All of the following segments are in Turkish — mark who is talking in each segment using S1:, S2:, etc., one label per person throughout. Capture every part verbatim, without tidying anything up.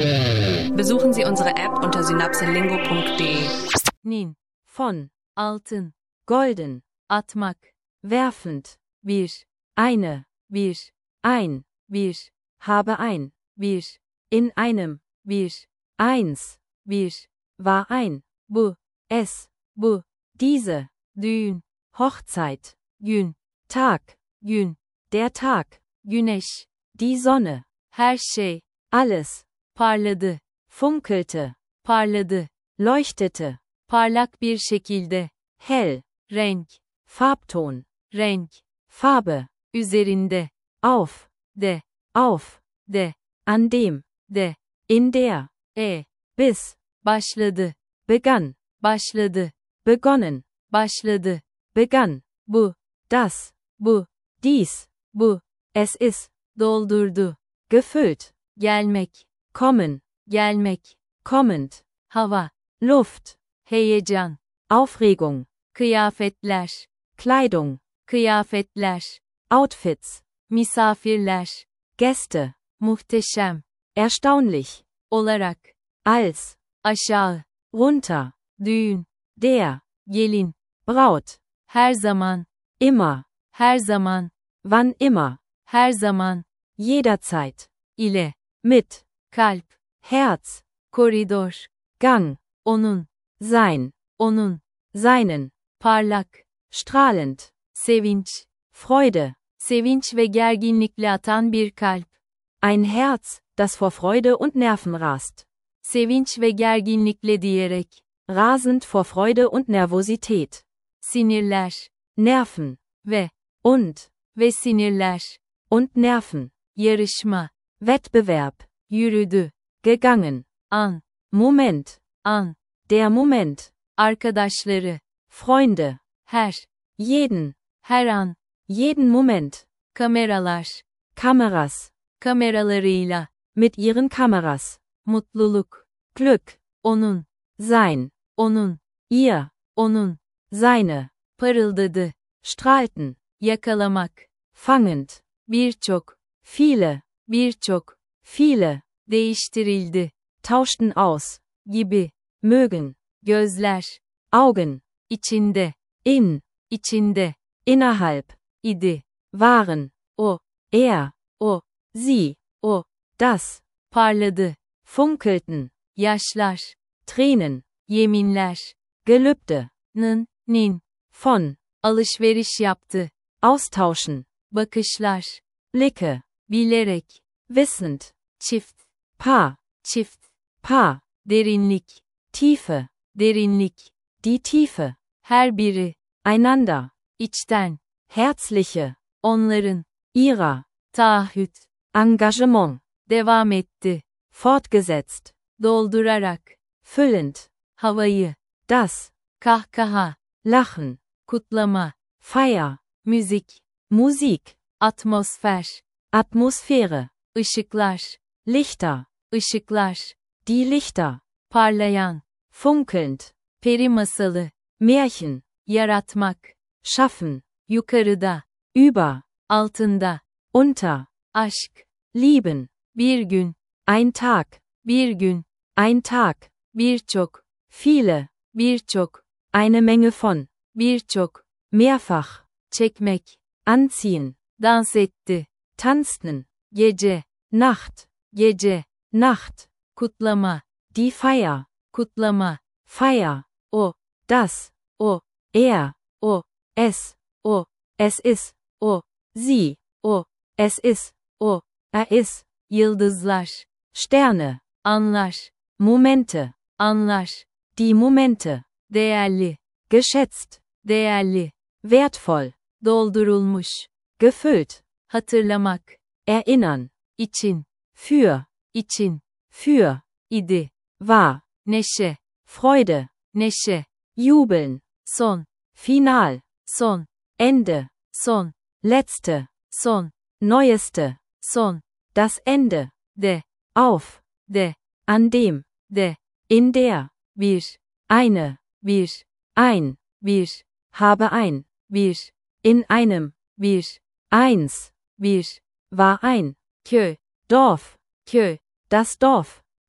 S1: Besuchen Sie unsere App unter synapselingo punkt de.
S2: Nin, von, altın, golden, atmak, werfend, bir, eine, bir, ein, bir, habe ein, bir, in einem, bir, eins, bir, war ein, bu, es, bu, diese, düğün, Hochzeit, gün, Tag, gün, der Tag, güneş, die Sonne, her şey, alles, parladı, funkelte, parladı, leuchtete, parlak bir şekilde, hell, renk, Farbton, renk, Farbe, üzerinde, auf, de, auf, de, an dem, de, in der, e, bis, başladı, begann, başladı, begonnen, başladı, begann, bu, das, bu, dies, bu, es ist, doldurdu, gefüllt, gelmek, kommen, gelmek, kommend, hava, Luft, heyecan, Aufregung, kıyafetler, Kleidung, kıyafetler, Outfits, misafirler, Gäste, muhteşem, erstaunlich, olarak, als, aşağı, runter, düğün, der, gelin, Braut, her zaman, immer, her zaman, wann immer, her zaman, jederzeit, ile, mit, kalp, Herz, koridor, Gang, onun, sein, onun, seinen, parlak, strahlend, sevinç, Freude, sevinç ve gerginlikle atan bir kalp. Ein Herz, das vor Freude und Nerven rast. Sevinç ve gerginlikle diyerek, rasend vor Freude und Nervosität. Sinirler, Nerven, ve, und, ve sinirler, und Nerven, yarışma, Wettbewerb, yürüdü, gegangen, an, Moment, an, der Moment, arkadaşları, Freunde, her, jeden, her an, jeden Moment, kameralar, Kameras, kameralarıyla, mit ihren Kameras, mutluluk, Glück, onun, sein, onun, ihr, onun, seine, parıldadı, strahlten, yakalamak, fangend, birçok, viele, birçok, viele, değiştirildi, tauschten aus, gibi, mögen, gözler, Augen, içinde, in, içinde, innerhalb, idi, waren, o, er, o, sie, o, das, parladı, funkelten, yaşlar, Tränen, yeminler, Gelübde, nın, nin, von, alışveriş yaptı, austauschen, bakışlar, Blicke, bilerek, wissend, çift, Paar, çift, Paar, derinlik, Tiefe, derinlik, die Tiefe, her biri, einander, içten, herzliche, onların, ihrer, taahhüt, Engagement, devam etti, fortgesetzt, doldurarak, füllend, havayı, das, kahkaha, lachen, kutlama, Feier, müzik, Musik, atmosfer, Atmosphäre, ışıklar, Lichter, ışıklar, die Lichter, parlayan, funkelnd, peri masalı, Märchen, yaratmak, schaffen, yukarıda, über, altında, unter, aşk, lieben, bir gün, ein Tag, bir gün, ein Tag, birçok, viele, birçok, eine Menge von, birçok, mehrfach, çekmek, anziehen, dans etti, tanzten, gece, Nacht, gece, Nacht, kutlama, die Feier, kutlama, Feier, o, das, o, er, o, es, o, es ist, o, sie, o, es ist, o, er ist, yıldızlar, Sterne, anlar, Momente, anlar, die Momente, değerli, geschätzt, değerli, wertvoll, doldurulmuş, gefüllt, hatırlamak, erinnern, için, für, için, für, idi, war, neşe, Freude, neşe, jubeln, son, final, son, Ende, son, letzte, son, neueste, son, das Ende, de, auf, de, an dem, de, in der, bir, eine, bir, ein, bir, habe ein, bir, in einem, bir, eins, bir, war ein, köy, Dorf, köy, das Dorf,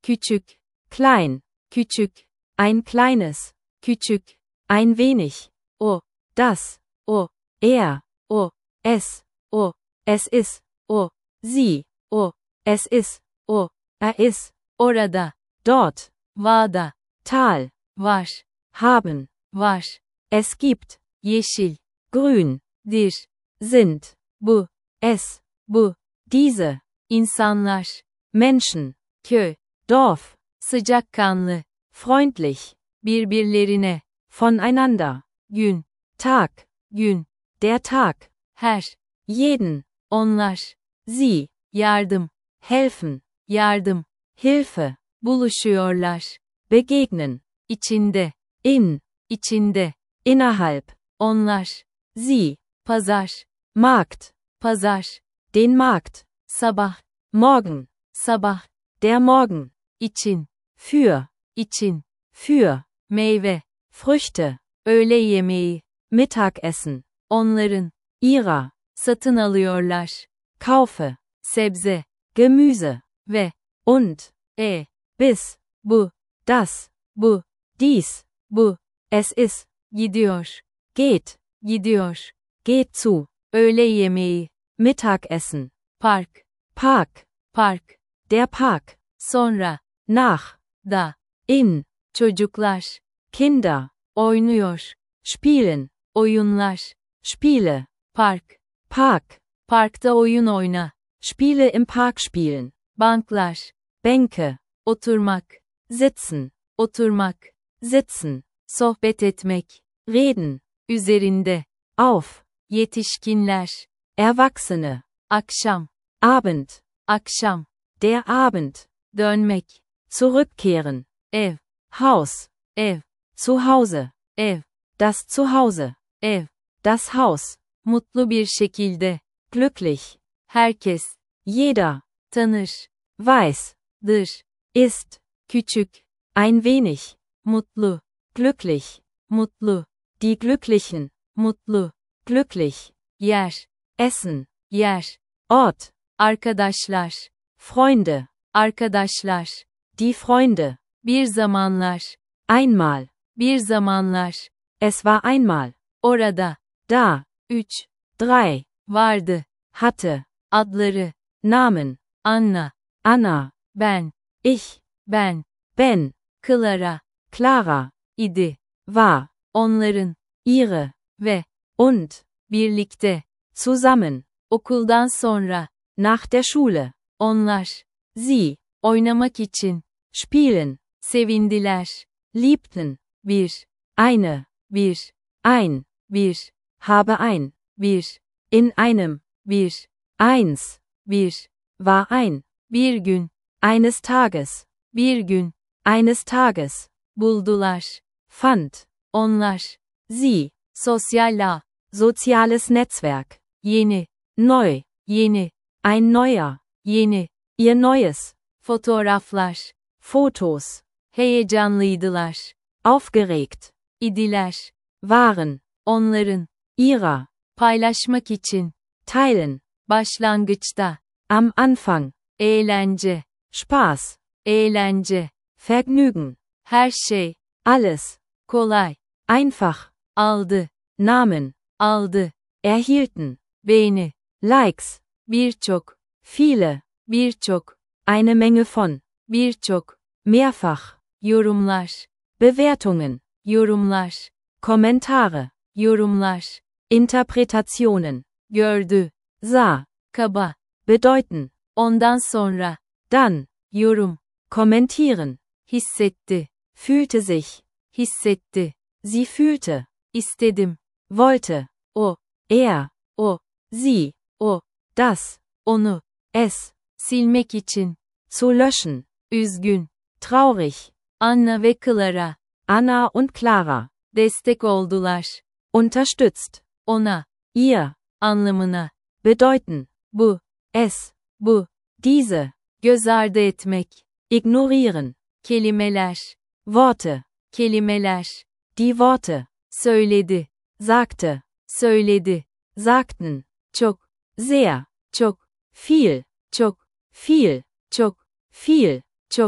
S2: küçük, klein, küçük, ein kleines, küçük, ein wenig, o, das, o, er, o, es, o, es ist, o, sie, o, es ist, o, er ist, orada, dort, vada, Tal, var, haben, var, es gibt, yeşil, grün, dir, sind, bu, es, bu, diese, insanlar, Menschen, köy, Dorf, sıcakkanlı, freundlich, birbirlerine, voneinander, gün, Tag, gün, der Tag, her, jeden, onlar, sie, yardım, helfen, yardım, Hilfe, buluşuyorlar, begegnen, içinde, in, içinde, innerhalb, onlar, sie, pazar, Markt, pazar, den Markt, sabah, morgen, sabah, der Morgen, için, für, için, für, meyve, Früchte, öğle yemeği, Mittagessen, onların, ihrer, satın alıyorlar, kaufe, sebze, Gemüse, ve, und, e, bis, bu, das, bu, dies, bu, es ist, gidiyor, geht, gidiyor, geht zu, öğle yemeği, Mittagessen, park, park, park, der Park, sonra, nach, da, in, çocuklar, Kinder, oynuyor, spielen, oyunlar, Spiele, park, park, parkta oyun oyna, Spiele im Park spielen, banklar, Bänke, oturmak, sitzen, oturmak, sitzen, sohbet etmek, reden, üzerinde, auf, yetişkinler, Erwachsene, akşam, Abend, akşam, der Abend, dönmek, zurückkehren, ev, Haus, ev, zu Hause, ev, das Zuhause, ev, das Haus, mutlu bir şekilde, glücklich, herkes, jeder, tanır, weiß, dır, ist, küçük, ein wenig, mutlu, glücklich, mutlu, die Glücklichen, mutlu, glücklich, yer, essen, yer, Ort, arkadaşlar, Freunde, arkadaşlar, die Freunde, bir zamanlar, einmal, bir zamanlar, es war einmal, orada, da, üç, drei, vardı, hatte, adları, Namen, Anna, Anna, ben, ich, ben, Ben, Clara, Clara, idi, war, onların, ihre, ve, und, birlikte, zusammen, okuldan sonra, nach der Schule, onlar, sie, oynamak için, spielen, sevindiler, liebten, bir, eine, bir, ein, bir, habe ein, bir, in einem, bir, eins, bir, war ein, bir gün, eines Tages, bir gün, eines Tages, buldular, fand, onlar, sie, sosyal ağ, soziales Netzwerk, yeni, neu, yeni, ein neuer, yeni, ihr neues, fotoğraflar, Fotos, heyecanlıydılar, aufgeregt, idiler, waren, onların, ihrer, paylaşmak için, teilen, başlangıçta, am Anfang, eğlence, Spaß, eğlence, Vergnügen, her şey, alles, kolay, einfach, aldı, Namen, aldı, erhielten, beğeni, Likes, birçok, viele, birçok, eine Menge von, birçok, mehrfach, yorumlar, Bewertungen, yorumlar, Kommentare, yorumlar, Interpretationen, gördü, sah, kaba, bedeuten, ondan sonra, dann, yorum, kommentieren, hissetti, fühlte sich, hissetti, sie fühlte, istedim, wollte, o, er, o, sie, o, das, onu, es, silmek için, zu löschen, üzgün, traurig, Anna ve Clara, Anna und Clara, destek oldular, unterstützt, ona, ihr, anlamına, bedeuten, bu, es, bu, diese, göz ardı etmek, ignorieren, kelimeler, Worte, kelimeler, die Worte, söyledi, sagte, söyledi, sagten, çok, sehr, çok, viel, çok, viel, çok, viel, çok,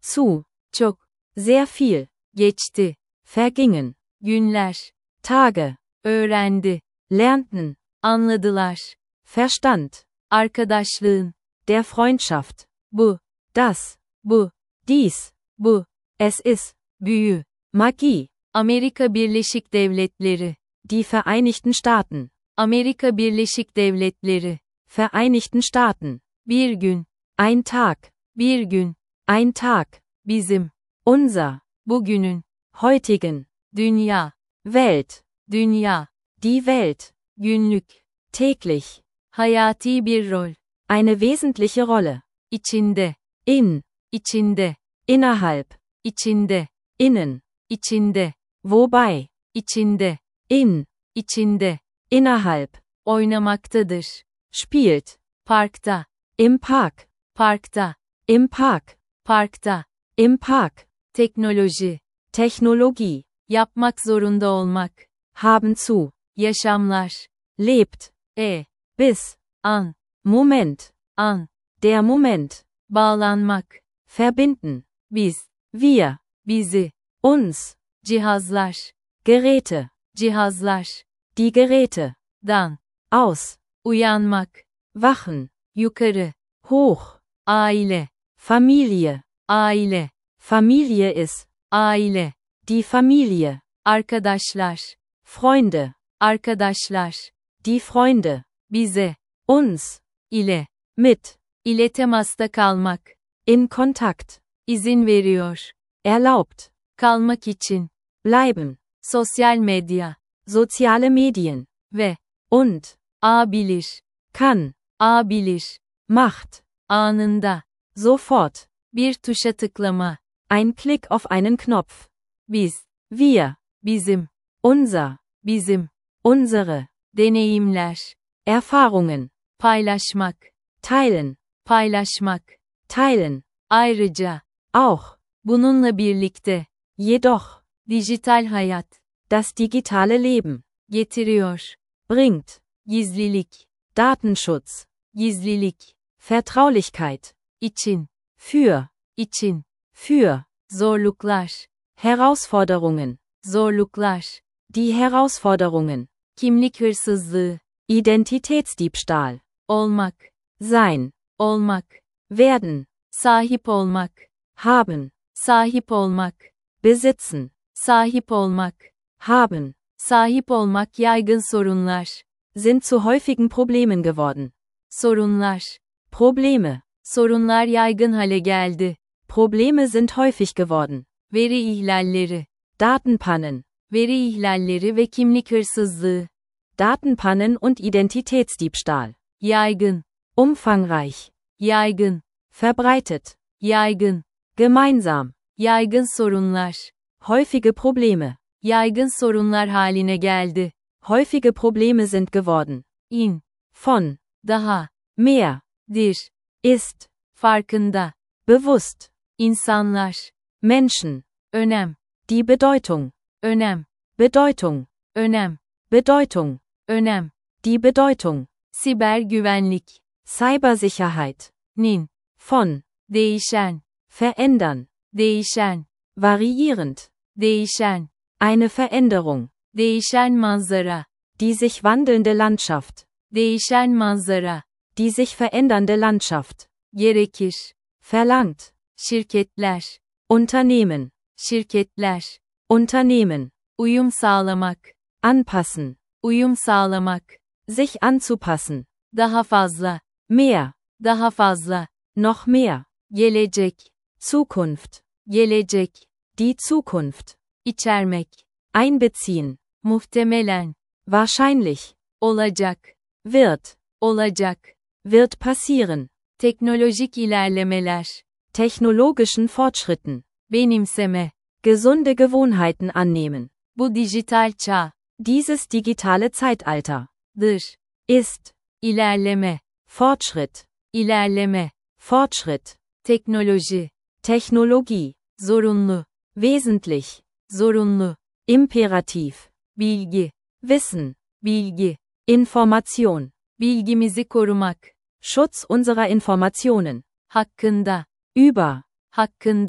S2: zu,
S1: çok,
S2: sehr viel,
S1: geçti,
S2: vergingen,
S1: günler,
S2: Tage,
S1: öğrendi,
S2: lernten,
S1: anladılar,
S2: verstand,
S1: arkadaşlığın,
S2: der Freundschaft,
S1: bu,
S2: das,
S1: bu,
S2: dies,
S1: bu,
S2: es ist,
S1: büyü,
S2: Magie,
S1: Amerika Birleşik Devletleri,
S2: die Vereinigten Staaten,
S1: Amerika Birleşik Devletleri,
S2: Vereinigten Staaten,
S1: bir gün,
S2: ein Tag,
S1: bir gün,
S2: ein Tag,
S1: bizim,
S2: unser,
S1: bugünün,
S2: heutigen,
S1: dünya,
S2: Welt,
S1: dünya,
S2: die Welt,
S1: günlük,
S2: täglich,
S1: hayati bir rol,
S2: eine wesentliche Rolle,
S1: içinde,
S2: in,
S1: içinde,
S2: innerhalb,
S1: içinde,
S2: innen,
S1: içinde,
S2: wobei,
S1: içinde,
S2: in,
S1: içinde,
S2: innerhalb,
S1: oynamaktadır,
S2: spielt,
S1: parkta,
S2: im Park,
S1: parkta,
S2: im Park,
S1: parkta,
S2: im Park,
S1: teknoloji,
S2: Technologie,
S1: yapmak zorunda olmak,
S2: haben zu,
S1: yaşamlar,
S2: lebt,
S1: e,
S2: bis,
S1: an,
S2: Moment,
S1: an,
S2: der Moment,
S1: bağlanmak,
S2: verbinden,
S1: biz,
S2: wir,
S1: bizi,
S2: uns,
S1: cihazlar,
S2: Geräte,
S1: cihazlar,
S2: die Geräte,
S1: dan,
S2: aus,
S1: uyanmak,
S2: wachen,
S1: yukarı,
S2: hoch,
S1: aile,
S2: Familie,
S1: aile,
S2: Familie ist,
S1: aile,
S2: die Familie,
S1: arkadaşlar,
S2: Freunde,
S1: arkadaşlar,
S2: die Freunde,
S1: bize,
S2: uns,
S1: ile,
S2: mit,
S1: ile temasta kalmak,
S2: in Kontakt,
S1: izin veriyor,
S2: erlaubt,
S1: kalmak için,
S2: bleiben,
S1: sosyal medya,
S2: soziale Medien,
S1: ve,
S2: und,
S1: a bilir,
S2: kann,
S1: a bilir,
S2: macht,
S1: anında,
S2: sofort,
S1: bir tuşa tıklama,
S2: ein Klick auf einen Knopf,
S1: biz,
S2: wir,
S1: bizim,
S2: unser,
S1: bizim,
S2: unsere,
S1: deneyimler,
S2: Erfahrungen,
S1: paylaşmak,
S2: teilen,
S1: paylaşmak,
S2: teilen,
S1: ayrıca,
S2: auch,
S1: bununla birlikte,
S2: jedoch,
S1: dijital hayat,
S2: das digitale Leben,
S1: getiriyor,
S2: bringt,
S1: gizlilik,
S2: Datenschutz,
S1: gizlilik,
S2: Vertraulichkeit,
S1: için,
S2: für,
S1: için,
S2: für,
S1: zorluklar,
S2: Herausforderungen,
S1: zorluklar,
S2: die Herausforderungen,
S1: kimlik hırsızlığı,
S2: Identitätsdiebstahl,
S1: olmak,
S2: sein,
S1: olmak,
S2: werden,
S1: sahip olmak,
S2: haben,
S1: sahip olmak,
S2: besitzen,
S1: sahip olmak,
S2: haben,
S1: sahip olmak yaygın sorunlar,
S2: sind zu häufigen Problemen geworden.
S1: sorunlar,
S2: Probleme,
S1: sorunlar yaygın hale geldi,
S2: Probleme sind häufig geworden.
S1: veri ihlalleri,
S2: Datenpannen,
S1: veri ihlalleri ve kimlik hırsızlığı,
S2: Datenpannen und Identitätsdiebstahl.
S1: yaygın,
S2: Umfangreich,
S1: yaygın,
S2: verbreitet,
S1: yaygın,
S2: gemeinsam,
S1: yaygın sorunlar,
S2: häufige Probleme,
S1: yaygın sorunlar haline geldi,
S2: häufige Probleme sind geworden.
S1: in,
S2: Von,
S1: daha,
S2: mehr,
S1: dir,
S2: ist,
S1: farkında,
S2: bewusst,
S1: insanlar,
S2: Menschen,
S1: önem,
S2: die Bedeutung,
S1: önem,
S2: Bedeutung,
S1: önem,
S2: Bedeutung,
S1: önem,
S2: die Bedeutung,
S1: siber güvenlik,
S2: Cybersicherheit,
S1: nin,
S2: von,
S1: değişen,
S2: verändern,
S1: değişen,
S2: variierend,
S1: değişen,
S2: eine Veränderung,
S1: değişen manzara,
S2: die sich wandelnde Landschaft,
S1: değişen manzara,
S2: die sich verändernde Landschaft,
S1: gerekir,
S2: verlangt,
S1: şirketler,
S2: Unternehmen,
S1: şirketler,
S2: Unternehmen,
S1: uyum sağlamak,
S2: anpassen,
S1: uyum sağlamak,
S2: sich anzupassen,
S1: daha fazla,
S2: mehr,
S1: daha fazla,
S2: noch mehr,
S1: gelecek,
S2: Zukunft,
S1: gelecek,
S2: die Zukunft,
S1: içermek,
S2: einbeziehen,
S1: muhtemelen,
S2: wahrscheinlich,
S1: olacak,
S2: wird,
S1: olacak,
S2: wird passieren,
S1: teknolojik ilerlemeler,
S2: technologischen Fortschritten,
S1: benimseme,
S2: gesunde Gewohnheiten annehmen,
S1: bu dijital çağ,
S2: dieses digitale Zeitalter,
S1: dır,
S2: ist,
S1: ilerleme,
S2: Fortschritt,
S1: ilerleme,
S2: Fortschritt,
S1: teknoloji,
S2: Technologie,
S1: zorunlu,
S2: wesentlich,
S1: zorunlu,
S2: imperativ,
S1: bilgi,
S2: Wissen,
S1: bilgi,
S2: Information,
S1: bilgimizi korumak,
S2: Schutz unserer Informationen,
S1: hakkında,
S2: über,
S1: hakkında,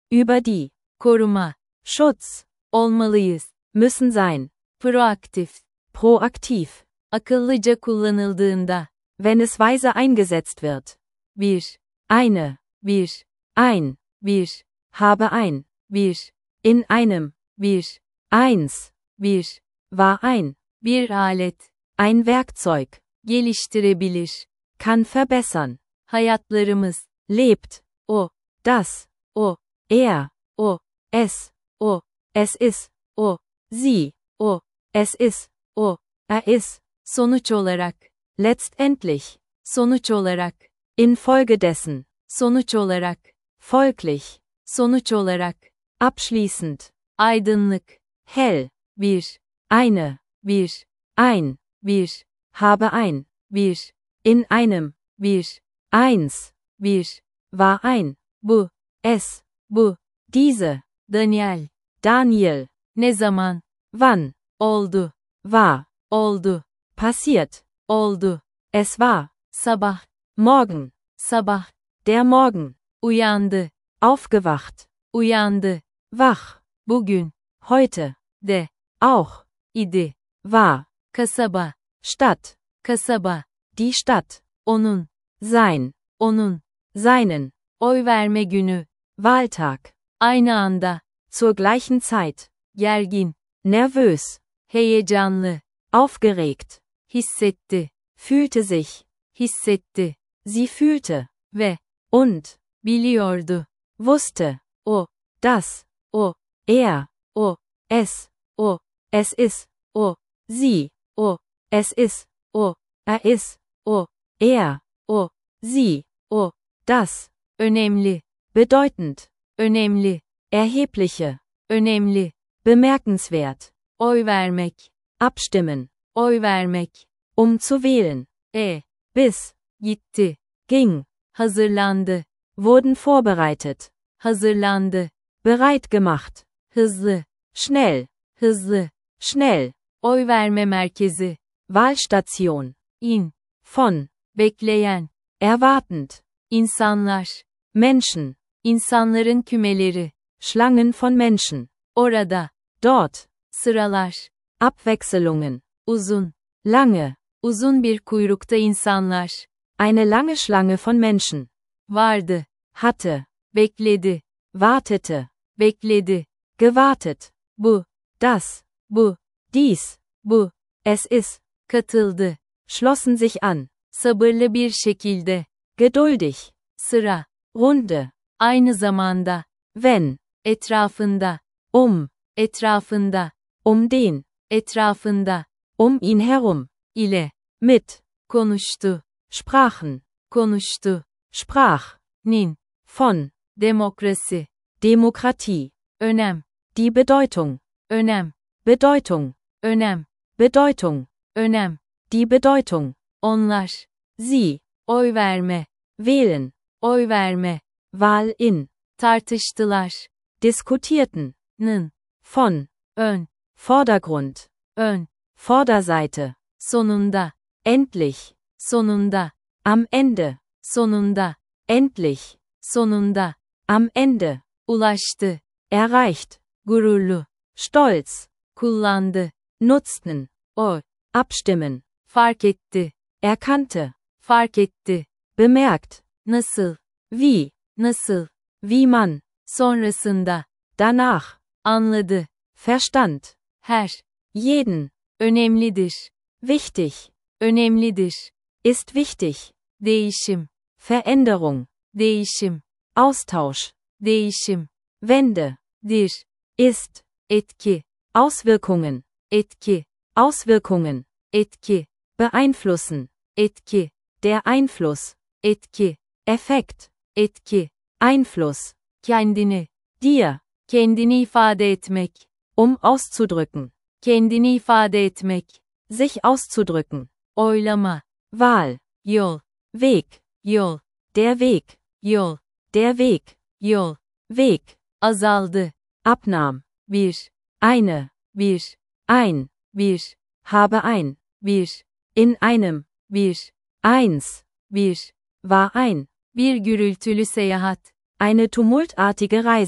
S2: Über die.
S1: koruma,
S2: Schutz.
S1: olmalıyız,
S2: Müssen sein.
S1: proaktif,
S2: Proaktiv.
S1: akıllıca kullanıldığında,
S2: Wenn es weise eingesetzt wird.
S1: bir,
S2: Eine.
S1: bir,
S2: Ein.
S1: bir,
S2: Habe ein.
S1: bir,
S2: In einem.
S1: bir,
S2: Eins.
S1: bir,
S2: War ein.
S1: bir alet,
S2: Ein Werkzeug.
S1: geliştirebilir,
S2: Kann verbessern.
S1: hayatlarımız,
S2: Lebt.
S1: o,
S2: Das.
S1: o,
S2: Er.
S1: o,
S2: Es.
S1: o,
S2: Es ist.
S1: o,
S2: Sie.
S1: o,
S2: Es ist.
S1: o,
S2: Er ist.
S1: sonuç olarak,
S2: Letztendlich.
S1: sonuç olarak,
S2: Infolgedessen.
S1: sonuç olarak,
S2: Folglich.
S1: sonuç olarak,
S2: Abschließend.
S1: aydınlık,
S2: Hell.
S1: bir,
S2: Eine.
S1: bir,
S2: Ein.
S1: bir,
S2: Habe ein.
S1: bir,
S2: In einem.
S1: bir,
S2: Eins.
S1: bir,
S2: War ein.
S1: bu,
S2: Es.
S1: bu,
S2: Diese.
S1: Daniel,
S2: Daniel.
S1: ne zaman,
S2: Wann.
S1: oldu,
S2: War.
S1: oldu,
S2: Passiert.
S1: oldu,
S2: Es war.
S1: sabah,
S2: Morgen.
S1: sabah,
S2: Der Morgen.
S1: uyandı,
S2: Aufgewacht.
S1: uyandı,
S2: Wach.
S1: bugün,
S2: Heute.
S1: de,
S2: Auch.
S1: idi,
S2: War.
S1: kasaba,
S2: Stadt.
S1: kasaba,
S2: Die Stadt.
S1: onun,
S2: Sein.
S1: onun,
S2: Seinen.
S1: oy verme günü,
S2: Wahltag.
S1: aynı anda,
S2: Zur gleichen Zeit.
S1: gergin,
S2: Nervös.
S1: heyecanlı,
S2: Aufgeregt.
S1: hissetti,
S2: Fühlte sich.
S1: hissetti,
S2: Sie fühlte.
S1: ve,
S2: Und.
S1: biliyordu,
S2: Wusste.
S1: o,
S2: Das.
S1: o,
S2: Er.
S1: o,
S2: Es.
S1: o,
S2: Es ist.
S1: o,
S2: Sie.
S1: o,
S2: Es ist.
S1: o,
S2: Er ist.
S1: o,
S2: Er.
S1: o,
S2: Sie.
S1: o,
S2: Das.
S1: önemli,
S2: Bedeutend.
S1: önemli,
S2: Erhebliche.
S1: önemli,
S2: Bemerkenswert.
S1: oy vermek,
S2: Abstimmen.
S1: oy vermek,
S2: Um zu wählen.
S1: e,
S2: Bis.
S1: gitti,
S2: Ging.
S1: hazırlandı,
S2: Wurden vorbereitet.
S1: hazırlandı,
S2: Bereit gemacht.
S1: hızlı,
S2: Schnell.
S1: hızlı,
S2: Schnell.
S1: oy verme merkezi,
S2: Wahlstation.
S1: in,
S2: Von.
S1: bekleyen,
S2: Erwartend.
S1: insanlar,
S2: Menschen.
S1: insanların kümeleri,
S2: Schlangen von Menschen.
S1: orada,
S2: Dort.
S1: sıralar,
S2: Abwechselungen.
S1: uzun,
S2: Lange.
S1: uzun bir kuyrukta insanlar,
S2: Eine lange Schlange von Menschen.
S1: vardı,
S2: Hatte.
S1: bekledi,
S2: Wartete.
S1: bekledi,
S2: Gewartet.
S1: bu,
S2: Das.
S1: bu,
S2: Dies.
S1: bu,
S2: Es ist.
S1: katıldı,
S2: Schlossen sich an.
S1: sabırlı bir şekilde,
S2: Geduldig.
S1: sıra,
S2: Runde.
S1: aynı zamanda,
S2: Wenn.
S1: etrafında,
S2: Um.
S1: etrafında,
S2: Um den.
S1: etrafında,
S2: Um ihn herum.
S1: ile,
S2: Mit.
S1: konuştu,
S2: Sprachen.
S1: konuştu,
S2: Sprach.
S1: nin,
S2: Von.
S1: demokrasi,
S2: Demokratie.
S1: önem,
S2: Die Bedeutung.
S1: önem,
S2: Bedeutung.
S1: önem,
S2: Bedeutung.
S1: önem,
S2: Die Bedeutung.
S1: onlar,
S2: Sie.
S1: oy verme,
S2: Wählen.
S1: oy verme,
S2: Wahl in.
S1: tartıştılar,
S2: Diskutierten.
S1: nın,
S2: Von.
S1: ön,
S2: Vordergrund.
S1: ön,
S2: Vorderseite.
S1: sonunda,
S2: Endlich.
S1: sonunda,
S2: Am Ende.
S1: sonunda,
S2: Endlich.
S1: sonunda,
S2: Am Ende.
S1: ulaştı,
S2: Erreicht.
S1: gururlu,
S2: Stolz.
S1: kullandı,
S2: Nutzten.
S1: oy,
S2: Abstimmen.
S1: fark etti,
S2: Erkannte.
S1: fark etti,
S2: Bemerkt.
S1: nasıl,
S2: Wie.
S1: nasıl,
S2: Wie man.
S1: sonrasında,
S2: Danach.
S1: anladı,
S2: Verstand.
S1: her,
S2: Jeden.
S1: önemlidir,
S2: Wichtig.
S1: önemlidir,
S2: Ist wichtig.
S1: değişim,
S2: Veränderung.
S1: değişim,
S2: Austausch.
S1: değişim,
S2: Wende.
S1: dir,
S2: Ist.
S1: etki,
S2: Auswirkungen.
S1: etki,
S2: Auswirkungen.
S1: etki,
S2: Beeinflussen.
S1: etki,
S2: Der Einfluss.
S1: etki,
S2: Effekt.
S1: etki,
S2: Einfluss.
S1: kendini,
S2: Dir.
S1: kendini ifade etmek,
S2: Um auszudrücken.
S1: kendini ifade etmek,
S2: Sich auszudrücken.
S1: oylama,
S2: Wahl.
S1: yol,
S2: Weg.
S1: yol,
S2: Der Weg.
S1: yol,
S2: Der Weg.
S1: yol,
S2: Weg.
S1: azaldı,
S2: Abnahm.
S1: bir,
S2: Eine.
S1: bir,
S2: Ein.
S1: bir,
S2: Habe ein.
S1: bir,
S2: In einem.
S1: bir,
S2: Eins.
S1: bir,
S2: War ein.
S1: bir gürültülü seyahat,
S2: Eine tumultartige Reise.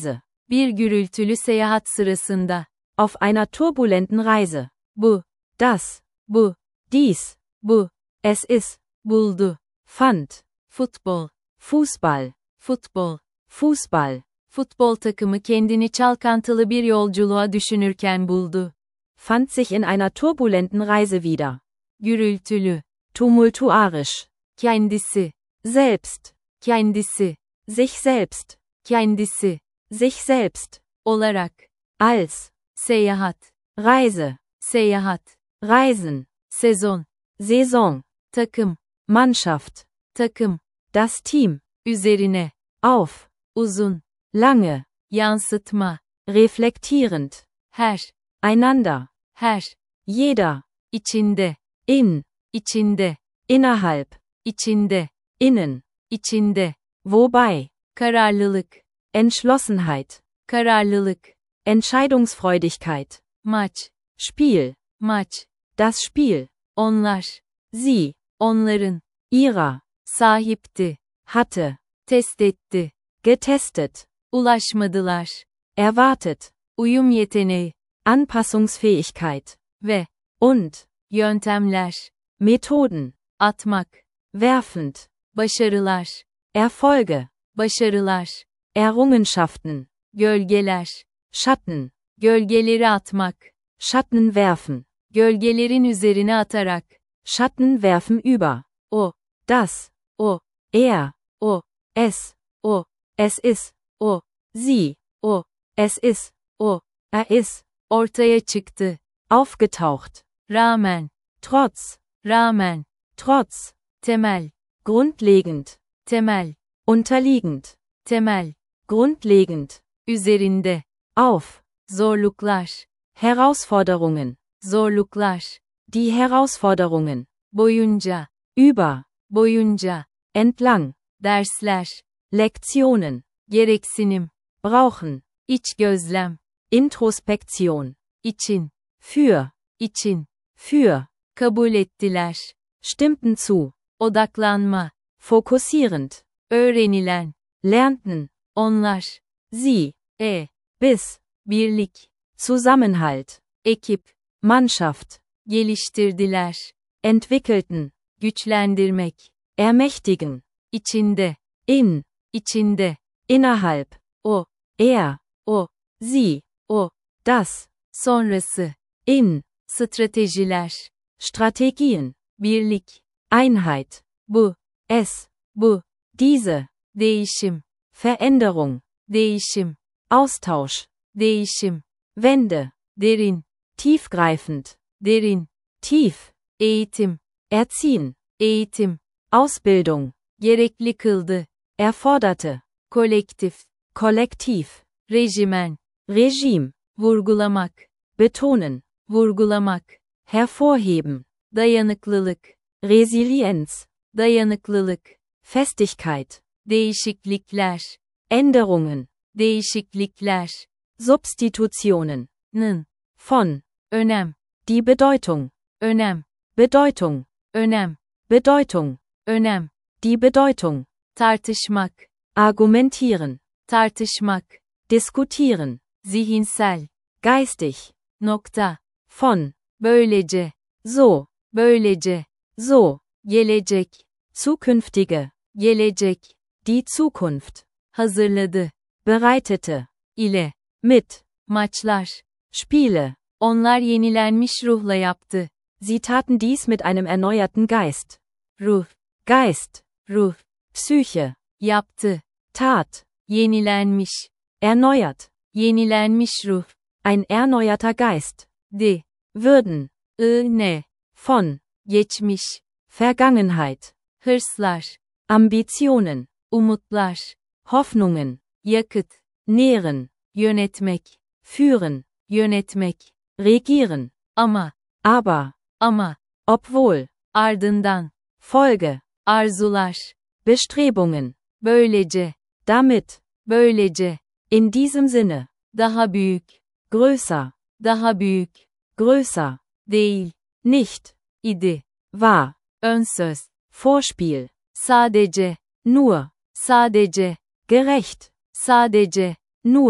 S1: Bir gürültülü seyahat sırasında.
S2: Auf einer turbulenten Reise.
S1: Bu,
S2: Das.
S1: bu,
S2: Dies.
S1: bu,
S2: Es ist.
S1: buldu.
S2: Fand.
S1: Futbol,
S2: Fußball.
S1: futbol.
S2: Fußball.
S1: Futbol takımı kendini çalkantılı bir yolculuğa düşünürken buldu.
S2: Fand sich in einer turbulenten Reise wieder.
S1: Gürültülü,
S2: Tumultuarisch.
S1: kendisi,
S2: Selbst.
S1: kendisi,
S2: Sich selbst.
S1: kendisi,
S2: Sich selbst.
S1: olarak,
S2: Als.
S1: seyahat,
S2: Reise.
S1: seyahat,
S2: Reisen.
S1: sezon,
S2: Saison.
S1: takım,
S2: Mannschaft.
S1: takım,
S2: Das Team.
S1: üzerine,
S2: Auf.
S1: uzun,
S2: Lange.
S1: yansıtma,
S2: Reflektierend.
S1: her,
S2: Einander.
S1: her,
S2: Jeder.
S1: içinde,
S2: In.
S1: içinde,
S2: Innerhalb.
S1: içinde,
S2: Innen.
S1: içinde,
S2: Wobei.
S1: kararlılık,
S2: Entschlossenheit.
S1: kararlılık,
S2: Entscheidungsfreudigkeit.
S1: maç,
S2: Spiel.
S1: maç,
S2: Das Spiel.
S1: onlar,
S2: Sie.
S1: onların,
S2: Ihrer.
S1: sahipti,
S2: Hatte.
S1: test etti,
S2: Getestet.
S1: ulaşmadılar,
S2: Erwartet.
S1: uyum yeteneği,
S2: Anpassungsfähigkeit.
S1: ve,
S2: Und.
S1: yöntemler,
S2: Methoden.
S1: atmak,
S2: Werfend.
S1: başarılar,
S2: Erfolge.
S1: başarılar,
S2: Errungenschaften.
S1: gölgeler,
S2: Schatten.
S1: gölgeleri atmak,
S2: Schatten werfen.
S1: gölgelerin üzerine atarak,
S2: Schatten werfen über.
S1: o,
S2: Das.
S1: o,
S2: Er.
S1: o,
S2: Es.
S1: o,
S2: Es ist.
S1: o,
S2: Sie.
S1: o,
S2: Es ist.
S1: o,
S2: Er ist.
S1: ortaya çıktı,
S2: Aufgetaucht.
S1: rağmen,
S2: Trotz.
S1: rağmen,
S2: Trotz.
S1: temel,
S2: Grundlegend.
S1: temel,
S2: Unterliegend.
S1: temel,
S2: Grundlegend.
S1: üzerinde,
S2: Auf.
S1: zorluklar,
S2: Herausforderungen.
S1: zorluklar,
S2: Die Herausforderungen.
S1: boyunca,
S2: Über.
S1: boyunca,
S2: Entlang.
S1: dersler,
S2: Lektionen.
S1: gereksinim,
S2: Brauchen.
S1: iç gözlem,
S2: Introspektion.
S1: için,
S2: Für.
S1: için,
S2: Für.
S1: kabul ettiler,
S2: Stimmten zu.
S1: odaklanma,
S2: Fokussierend.
S1: öğrenilen,
S2: Lernten.
S1: onlar,
S2: Sie.
S1: e,
S2: Bis.
S1: birlik,
S2: Zusammenhalt.
S1: ekip,
S2: Mannschaft.
S1: geliştirdiler,
S2: Entwickelten.
S1: güçlendirmek,
S2: Ermächtigen.
S1: içinde,
S2: In.
S1: içinde,
S2: Innerhalb.
S1: o,
S2: Er.
S1: o,
S2: Sie.
S1: o,
S2: Das.
S1: sonrası,
S2: In.
S1: stratejiler,
S2: Strategien.
S1: birlik,
S2: Einheit.
S1: bu,
S2: Es.
S1: bu,
S2: Diese.
S1: değişim,
S2: Veränderung.
S1: değişim,
S2: Austausch.
S1: değişim,
S2: Wende.
S1: derin,
S2: Tiefgreifend.
S1: derin,
S2: Tief.
S1: eğitim,
S2: Erziehen.
S1: eğitim,
S2: Ausbildung.
S1: gerekli kıldı,
S2: Erforderte.
S1: kolektif,
S2: Kollektiv.
S1: rejimen,
S2: Regime.
S1: vurgulamak,
S2: Betonen.
S1: vurgulamak,
S2: Hervorheben.
S1: dayanıklılık,
S2: Resilienz.
S1: dayanıklılık,
S2: Festigkeit.
S1: değişiklikler,
S2: Änderungen.
S1: değişiklikler,
S2: Substitutionen.
S1: nın,
S2: Von.
S1: önem,
S2: Die Bedeutung.
S1: önem,
S2: Bedeutung.
S1: önem,
S2: Bedeutung.
S1: önem,
S2: Die Bedeutung.
S1: tartışmak,
S2: Argumentieren.
S1: tartışmak,
S2: Diskutieren.
S1: zihinsel,
S2: Geistig.
S1: nokta,
S2: Von.
S1: böylece,
S2: So.
S1: böylece,
S2: So.
S1: gelecek,
S2: Zukünftige.
S1: gelecek,
S2: Die Zukunft.
S1: hazırladı,
S2: Bereitete.
S1: ile,
S2: Mit.
S1: maçlar,
S2: Spiele.
S1: onlar yenilenmiş ruhla yaptı,
S2: Sie taten dies mit einem erneuerten Geist.
S1: ruh,
S2: Geist.
S1: ruh,
S2: Psyche.
S1: yaptı,
S2: Tat.
S1: yenilenmiş,
S2: Erneuert.
S1: yenilenmiş ruh,
S2: Ein erneuerter Geist.
S1: di,
S2: Würden.
S1: I ne,
S2: Von.
S1: geçmiş,
S2: Vergangenheit.
S1: hırslar,
S2: Ambitionen.
S1: umutlar,
S2: Hoffnungen.
S1: yakıt,
S2: Nähren.
S1: yönetmek,
S2: Führen.
S1: yönetmek,
S2: Regieren.
S1: ama,
S2: Aber.
S1: ama,
S2: Obwohl.
S1: ardından,
S2: Folge.
S1: arzular,
S2: Bestrebungen.
S1: böylece,
S2: Damit.
S1: böylece,
S2: In diesem Sinne.
S1: daha büyük,
S2: Größer.
S1: daha büyük,
S2: Größer.
S1: değil,
S2: Nicht.
S1: idi,
S2: War.
S1: ön söz,
S2: Vorspiel.
S1: sadece,
S2: Nur.
S1: sadece,
S2: Gerecht.
S1: sadece,
S2: Nur.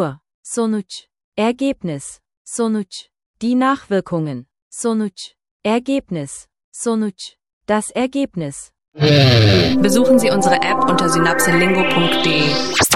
S1: sonuç,
S2: Ergebnis,
S1: sonuç,
S2: die Nachwirkungen,
S1: sonuç,
S2: Ergebnis,
S1: sonuç.
S2: das Ergebnis.
S3: Besuchen Sie unsere App unter synapselingo punkt de.